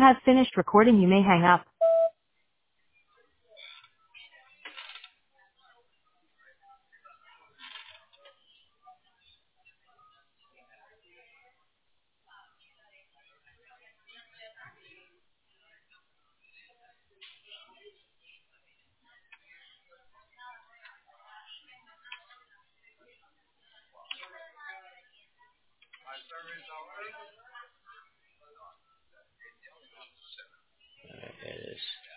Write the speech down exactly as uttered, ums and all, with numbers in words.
have finished recording, you may hang up. Alright, there it is.